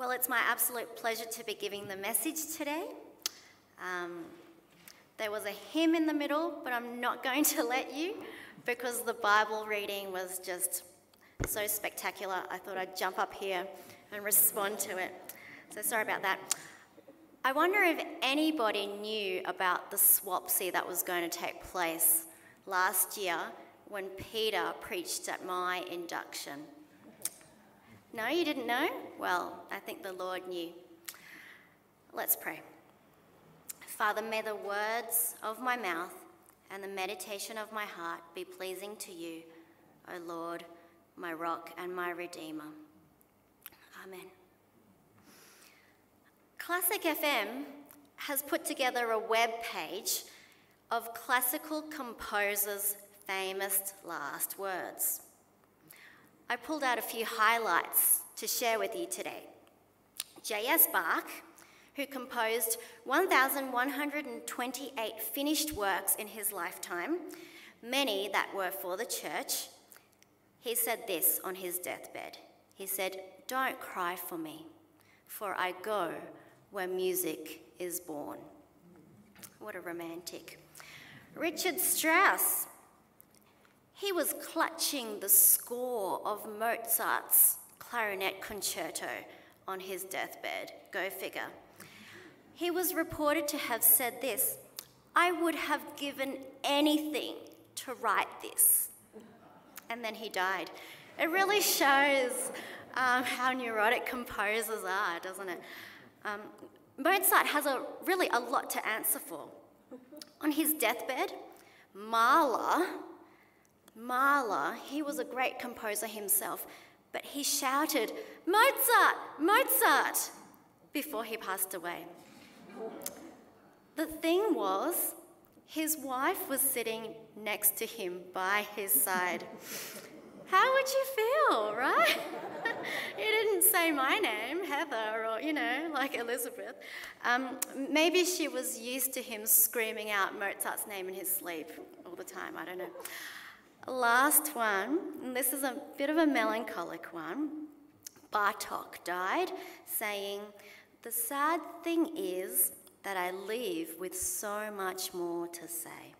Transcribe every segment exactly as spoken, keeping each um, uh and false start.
Well, it's my absolute pleasure to be giving the message today. Um, there was a hymn in the middle, but I'm not going to let you because the Bible reading was just so spectacular. I thought I'd jump up here and respond to it. So sorry about that. I wonder if anybody knew about the swapsy that was going to take place last year when Peter preached at my induction. No, you didn't know? Well, I think the Lord knew. Let's pray. Father, may the words of my mouth and the meditation of my heart be pleasing to you, O Lord, my rock and my redeemer. Amen. Classic F M has put together a web page of classical composers' famous last words. I pulled out a few highlights to share with you today. J S Bach, who composed one thousand one hundred twenty-eight finished works in his lifetime, many that were for the church, he said this on his deathbed. He said, "Don't cry for me, for I go where music is born." What a romantic. Richard Strauss, he was clutching the score of Mozart's clarinet concerto on his deathbed. Go figure. He was reported to have said this, "I would have given anything to write this." And then he died. It really shows um, how neurotic composers are, doesn't it? Um, Mozart has a really a lot to answer for. On his deathbed, Mahler, Mahler, he was a great composer himself, but he shouted, "Mozart, Mozart," before he passed away. The thing was, his wife was sitting next to him by his side. How would you feel, right? He didn't say my name, Heather, or, you know, like Elizabeth. Um, maybe she was used to him screaming out Mozart's name in his sleep all the time, I don't know. Last one, and this is a bit of a melancholic one. Bartók died saying, "The sad thing is that I leave with so much more to say."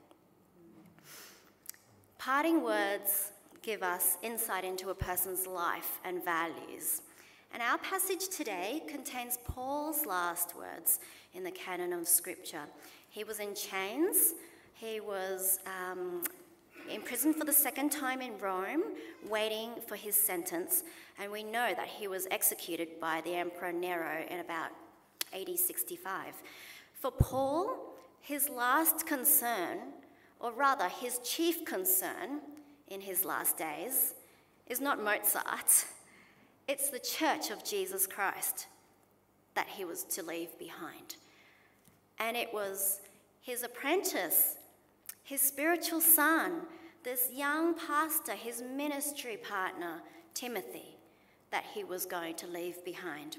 Parting words give us insight into a person's life and values. And our passage today contains Paul's last words in the canon of Scripture. He was in chains. He was um, imprisoned for the second time in Rome, waiting for his sentence. And we know that he was executed by the Emperor Nero in about A D sixty-five. For Paul, his last concern, or rather his chief concern in his last days, is not Mozart. It's the Church of Jesus Christ that he was to leave behind. And it was his apprentice, his spiritual son, this young pastor, his ministry partner, Timothy, that he was going to leave behind.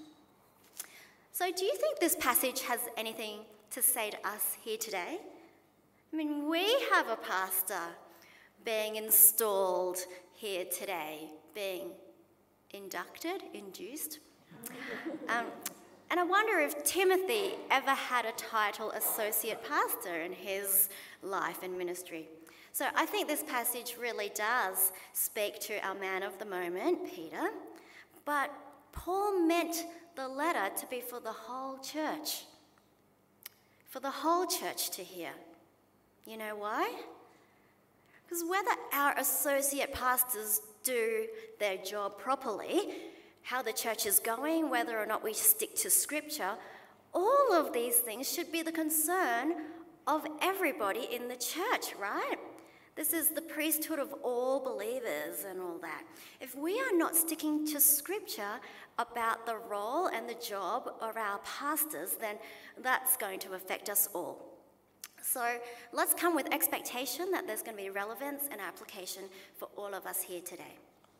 So do you think this passage has anything to say to us here today? I mean, we have a pastor being installed here today, being inducted, induced. Um, and I wonder if Timothy ever had a title associate pastor in his life and ministry. So I think this passage really does speak to our man of the moment, Peter. But Paul meant the letter to be for the whole church, for the whole church to hear. You know why? Because whether our associate pastors do their job properly, how the church is going, whether or not we stick to Scripture, all of these things should be the concern of everybody in the church, right? This is the priesthood of all believers and all that. If we are not sticking to Scripture about the role and the job of our pastors, then that's going to affect us all. So let's come with expectation that there's going to be relevance and application for all of us here today.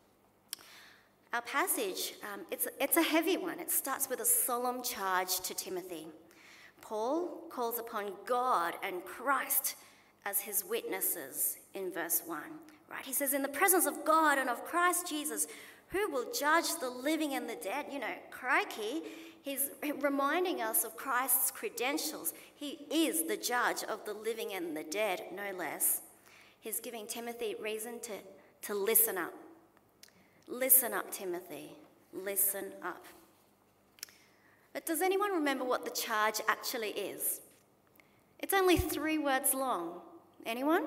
Our passage, um, it's, it's a heavy one. It starts with a solemn charge to Timothy. Paul calls upon God and Christ as his witnesses in verse one, right? He says, "In the presence of God and of Christ Jesus, Who will judge the living and the dead? You know, crikey, he's reminding us of Christ's credentials. He is the judge of the living and the dead, no less. He's giving Timothy reason to, to listen up. Listen up, Timothy. Listen up. But does anyone remember what the charge actually is? It's only three words long. Anyone?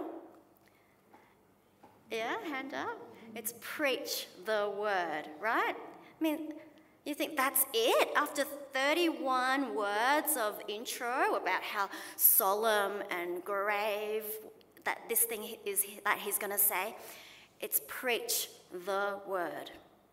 Yeah, hand up. It's preach the word, right? I mean, you think that's it? After thirty-one words of intro about how solemn and grave that this thing is that he's going to say, it's preach the word.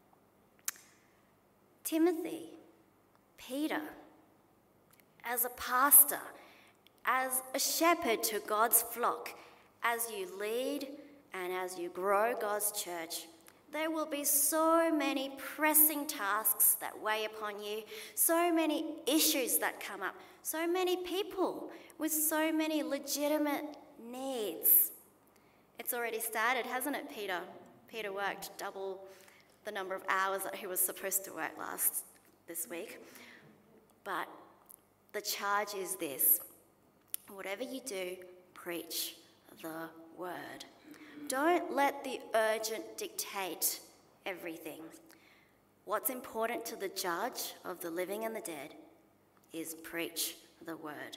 Timothy, Peter, as a pastor, as a shepherd to God's flock, as you lead and as you grow God's church, there will be so many pressing tasks that weigh upon you, so many issues that come up, so many people with so many legitimate needs. It's already started, hasn't it, Peter? Peter worked double the number of hours that he was supposed to work last this week. But the charge is this: whatever you do, preach the word. Don't let the urgent dictate everything. What's important to the judge of the living and the dead is preach the word.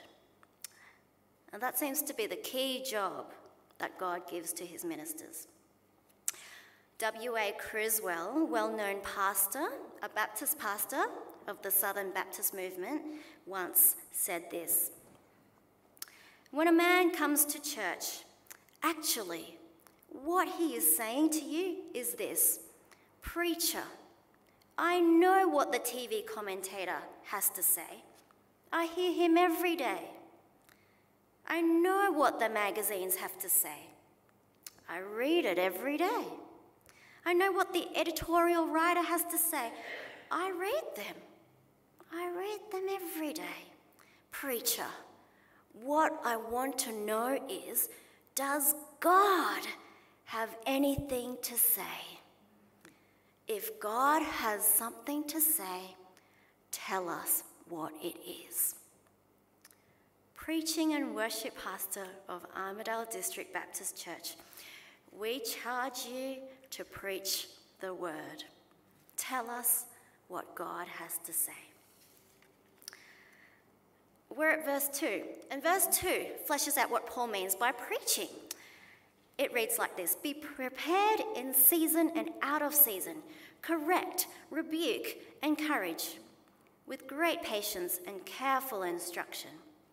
And that seems to be the key job that God gives to his ministers. W A Criswell, well-known pastor, a Baptist pastor of the Southern Baptist movement, once said this: when a man comes to church, actually, what he is saying to you is this: preacher, I know what the T V commentator has to say. I hear him every day. I know what the magazines have to say. I read it every day. I know what the editorial writer has to say. I read them. I read them every day. Preacher, what I want to know is, does God have anything to say? If God has something to say, tell us what it is. Preaching and worship pastor of Armidale District Baptist Church, we charge you to preach the word. Tell us what God has to say. We're at verse two, and verse two fleshes out what Paul means by preaching. It reads like this: be prepared in season and out of season, correct, rebuke, encourage, with great patience and careful instruction.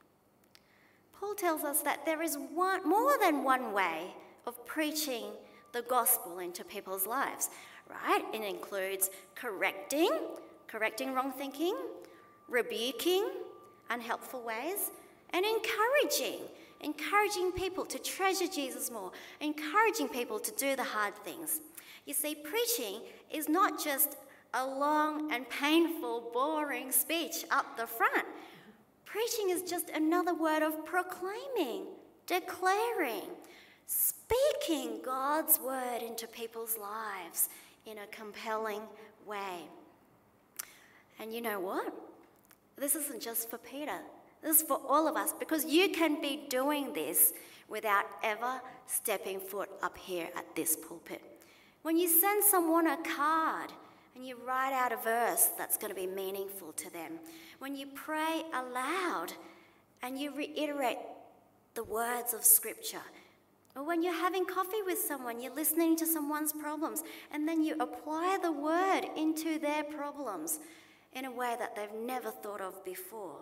Paul tells us that there is one, more than one way of preaching the gospel into people's lives, right? It includes correcting, correcting wrong thinking, rebuking unhelpful ways, and encouraging, encouraging people to treasure Jesus more, encouraging people to do the hard things. You see, preaching is not just a long and painful, boring speech up the front. Preaching is just another word of proclaiming, declaring, speaking God's word into people's lives in a compelling way. And you know what? This isn't just for Peter. This is for all of us, because you can be doing this without ever stepping foot up here at this pulpit. When you send someone a card and you write out a verse that's going to be meaningful to them, when you pray aloud and you reiterate the words of Scripture, or when you're having coffee with someone, you're listening to someone's problems, and then you apply the word into their problems in a way that they've never thought of before.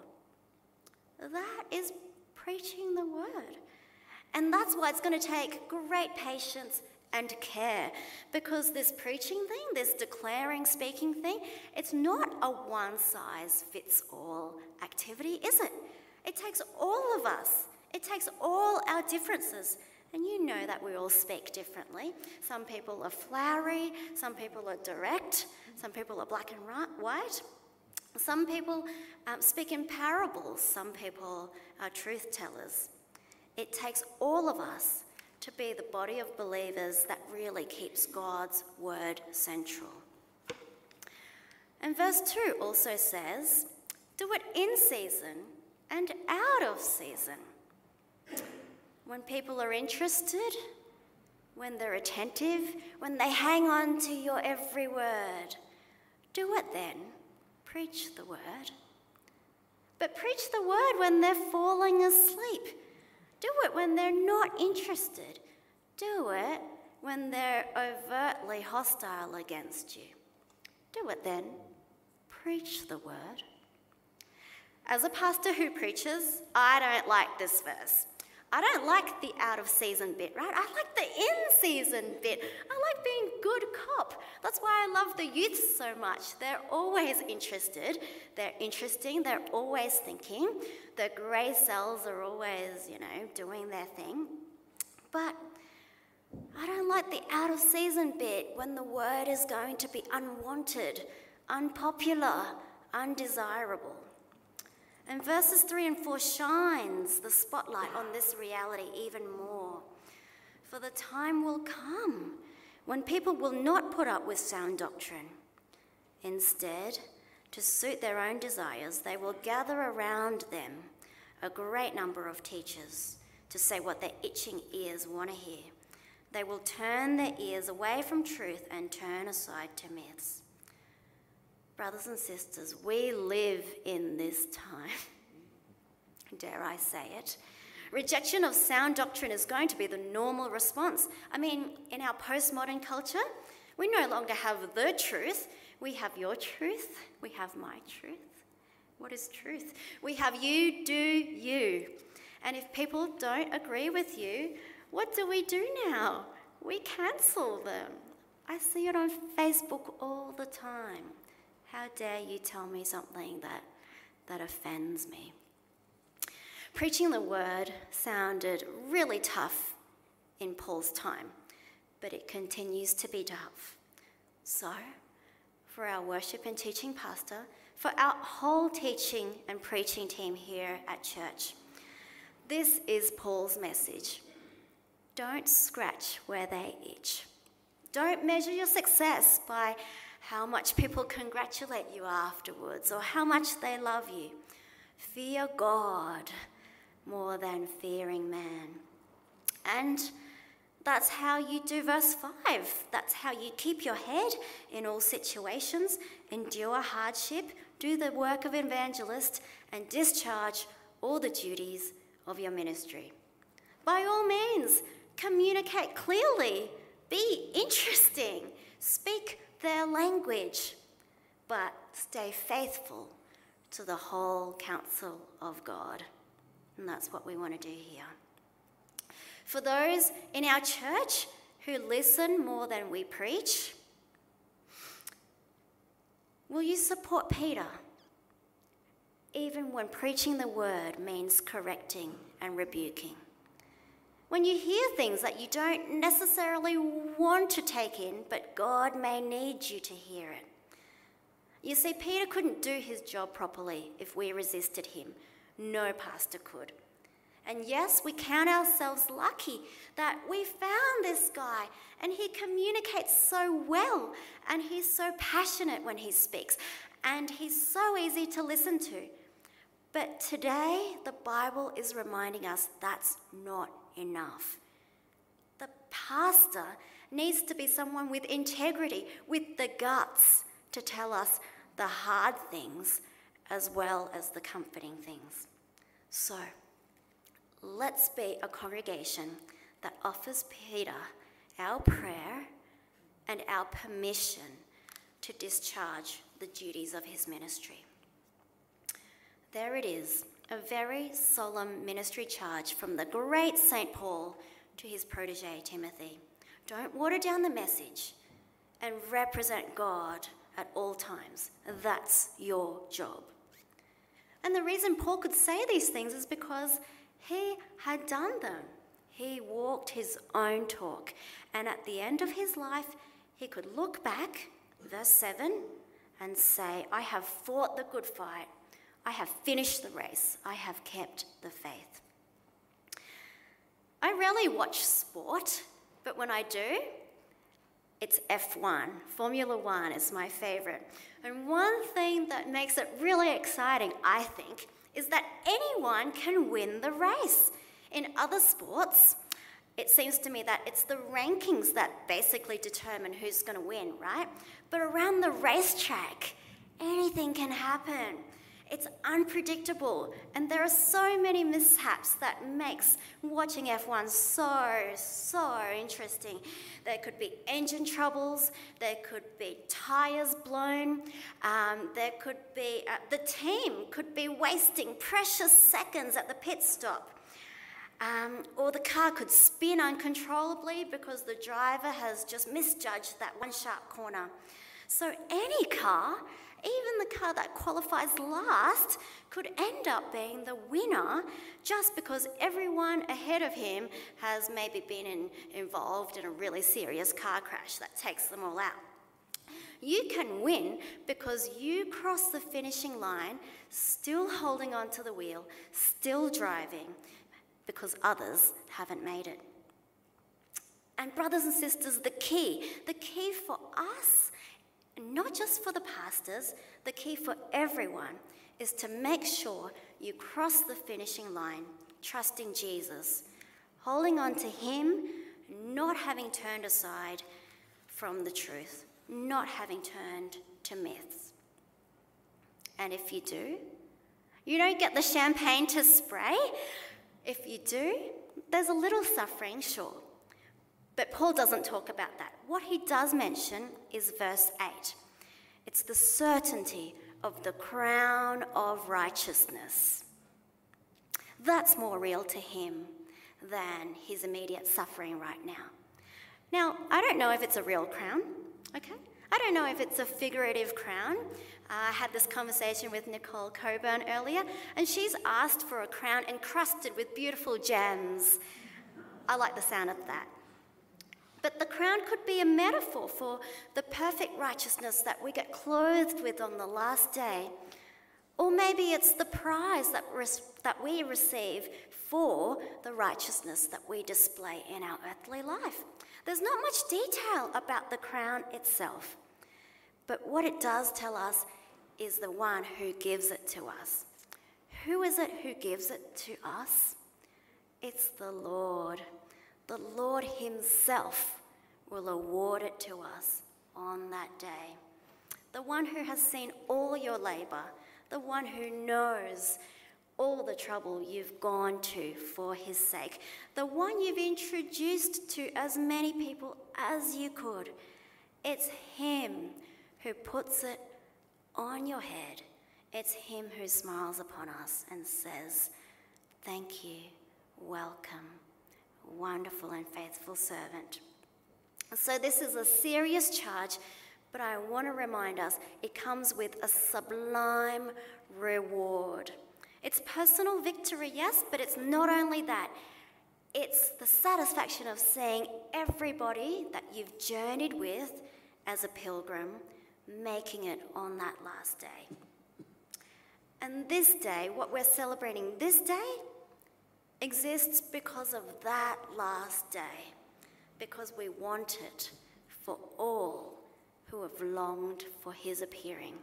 That is preaching the word. And that's why it's going to take great patience and care, because this preaching thing, this declaring, speaking thing, it's not a one-size-fits-all activity, is it? It takes all of us. It takes all our differences. And you know that we all speak differently. Some people are flowery, some people are direct, some people are black and white. Some people um, speak in parables, some people are truth tellers. It takes all of us to be the body of believers that really keeps God's word central. And verse two also says, do it in season and out of season. When people are interested, when they're attentive, when they hang on to your every word, do it then. Preach the word. But preach the word when they're falling asleep. Do it when they're not interested. Do it when they're overtly hostile against you. Do it then. Preach the word. As a pastor who preaches, I don't like this verse. I don't like the out of season bit, right? I like the in season bit. I like being good cop. That's why I love the youth so much. They're always interested. They're interesting. They're always thinking. The grey cells are always, you know, doing their thing. But I don't like the out of season bit when the word is going to be unwanted, unpopular, undesirable. And verses three and four shines the spotlight on this reality even more. For the time will come when people will not put up with sound doctrine. Instead, to suit their own desires, they will gather around them a great number of teachers to say what their itching ears want to hear. They will turn their ears away from truth and turn aside to myths. Brothers and sisters, we live in this time. Dare I say it? Rejection of sound doctrine is going to be the normal response. I mean, in our postmodern culture, we no longer have the truth. We have your truth. We have my truth. What is truth? We have you do you. And if people don't agree with you, what do we do now? We cancel them. I see it on Facebook all the time. How dare you tell me something that, that offends me? Preaching the word sounded really tough in Paul's time, but it continues to be tough. So, for our worship and teaching pastor, for our whole teaching and preaching team here at church, this is Paul's message. Don't scratch where they itch. Don't measure your success by how much people congratulate you afterwards or how much they love you. Fear God more than fearing man. And that's how you do verse five. That's how you keep your head in all situations, endure hardship, do the work of evangelist, and discharge all the duties of your ministry. By all means, communicate clearly, be interesting, speak their language, but stay faithful to the whole counsel of God. And that's what we want to do here. For those in our church who listen more than we preach, will you support Peter, even when preaching the word means correcting and rebuking? When you hear things that you don't necessarily want to take in, but God may need you to hear it. You see, Peter couldn't do his job properly if we resisted him. No pastor could. And yes, we count ourselves lucky that we found this guy and he communicates so well and he's so passionate when he speaks and he's so easy to listen to. But today, the Bible is reminding us that's not enough. The pastor needs to be someone with integrity, with the guts to tell us the hard things as well as the comforting things. So, let's be a congregation that offers Peter our prayer and our permission to discharge the duties of his ministry. There it is, a very solemn ministry charge from the great Saint Paul to his protege Timothy. Don't water down the message and represent God at all times. That's your job. And the reason Paul could say these things is because he had done them. He walked his own talk. And at the end of his life, he could look back, verse seven, and say, I have fought the good fight. I have finished the race. I have kept the faith. I rarely watch sport, but when I do, It's F one. Formula One is my favourite. And one thing that makes it really exciting, I think, is that anyone can win the race. In other sports, it seems to me that it's the rankings that basically determine who's going to win, right? But around the racetrack, anything can happen. It's unpredictable, and there are so many mishaps that makes watching F one so, so interesting. There could be engine troubles, there could be tyres blown, um, there could be, uh, the team could be wasting precious seconds at the pit stop. Um, or the car could spin uncontrollably because the driver has just misjudged that one sharp corner. So any car, even the car that qualifies last, could end up being the winner just because everyone ahead of him has maybe been in, involved in a really serious car crash that takes them all out. You can win because you cross the finishing line still holding onto the wheel, still driving, because others haven't made it. And brothers and sisters, the key, the key for us, not just for the pastors, the key for everyone is to make sure you cross the finishing line, trusting Jesus, holding on to him, not having turned aside from the truth, not having turned to myths. And if you do, you don't get the champagne to spray. If you do, there's a little suffering, sure. But Paul doesn't talk about that. What he does mention is verse eight. It's the certainty of the crown of righteousness. That's more real to him than his immediate suffering right now. Now, I don't know if it's a real crown, okay? I don't know if it's a figurative crown. Uh, I had this conversation with Nicole Coburn earlier, and she's asked for a crown encrusted with beautiful gems. I like the sound of that. But the crown could be a metaphor for the perfect righteousness that we get clothed with on the last day. Or maybe it's the prize that, res- that we receive for the righteousness that we display in our earthly life. There's not much detail about the crown itself, but what it does tell us is the one who gives it to us. Who is it who gives it to us? It's the Lord. The Lord himself will award it to us on that day. The one who has seen all your labour, the one who knows all the trouble you've gone to for his sake, the one you've introduced to as many people as you could. It's him who puts it on your head. It's him who smiles upon us and says, "Thank you, welcome, wonderful and faithful servant." So this is a serious charge, but I want to remind us it comes with a sublime reward. It's personal victory, yes, but it's not only that. It's the satisfaction of seeing everybody that you've journeyed with as a pilgrim making it on that last day. And this day, what we're celebrating this day, exists because of that last day, because we want it for all who have longed for his appearing.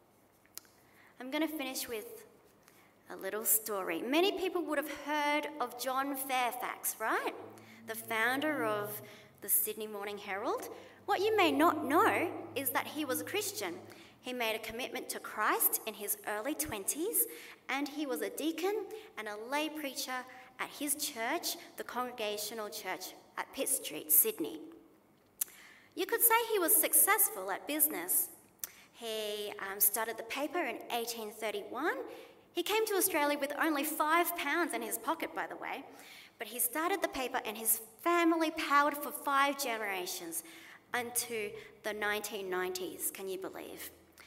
I'm going to finish with a little story. Many people would have heard of John Fairfax, right? The founder of the Sydney Morning Herald. What you may not know is that he was a Christian. He made a commitment to Christ in his early twenties, and he was a deacon and a lay preacher at his church, the Congregational Church at Pitt Street, Sydney. You could say he was successful at business. He um, started the paper in eighteen thirty-one. He came to Australia with only five pounds in his pocket, by the way, but he started the paper and his family powered for five generations unto the nineteen nineties, can you believe?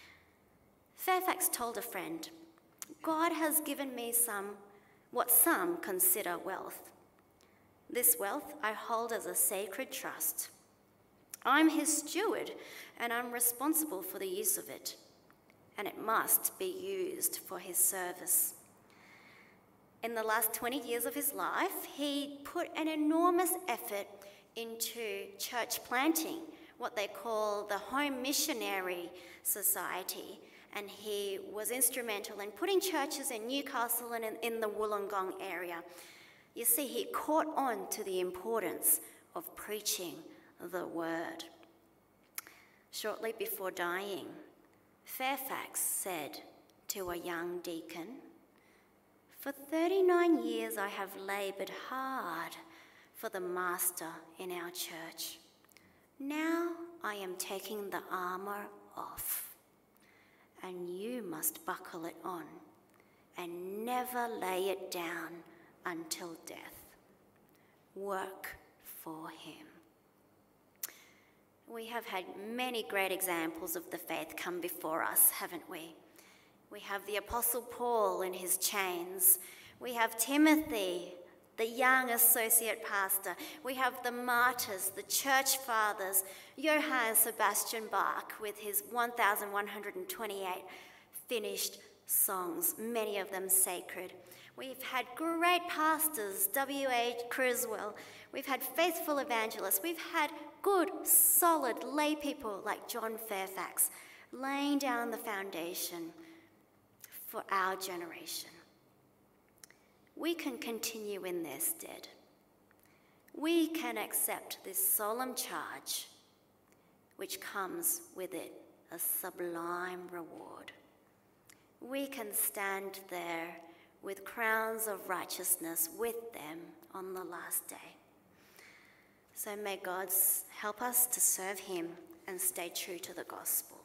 Fairfax told a friend, "God has given me some, what some consider wealth. This wealth I hold as a sacred trust. I'm his steward and I'm responsible for the use of it, and it must be used for his service." In the last twenty years of his life, he put an enormous effort into church planting, what they call the Home Missionary Society, and he was instrumental in putting churches in Newcastle and in, in the Wollongong area. You see, he caught on to the importance of preaching the word. Shortly before dying, Fairfax said to a young deacon, "For thirty-nine years I have laboured hard for the master in our church. Now I am taking the armour off, and you must buckle it on and never lay it down until death. Work for him." We have had many great examples of the faith come before us, haven't we? We have the Apostle Paul in his chains. We have Timothy, the young associate pastor. We have the martyrs, the church fathers, Johann Sebastian Bach with his one thousand one hundred twenty-eight finished songs, many of them sacred. We've had great pastors, W A Criswell. We've had faithful evangelists. We've had good, solid lay people like John Fairfax laying down the foundation for our generation. We can continue in their stead. We can accept this solemn charge, which comes with it a sublime reward. We can stand there with crowns of righteousness with them on the last day. So may God help us to serve him and stay true to the gospel.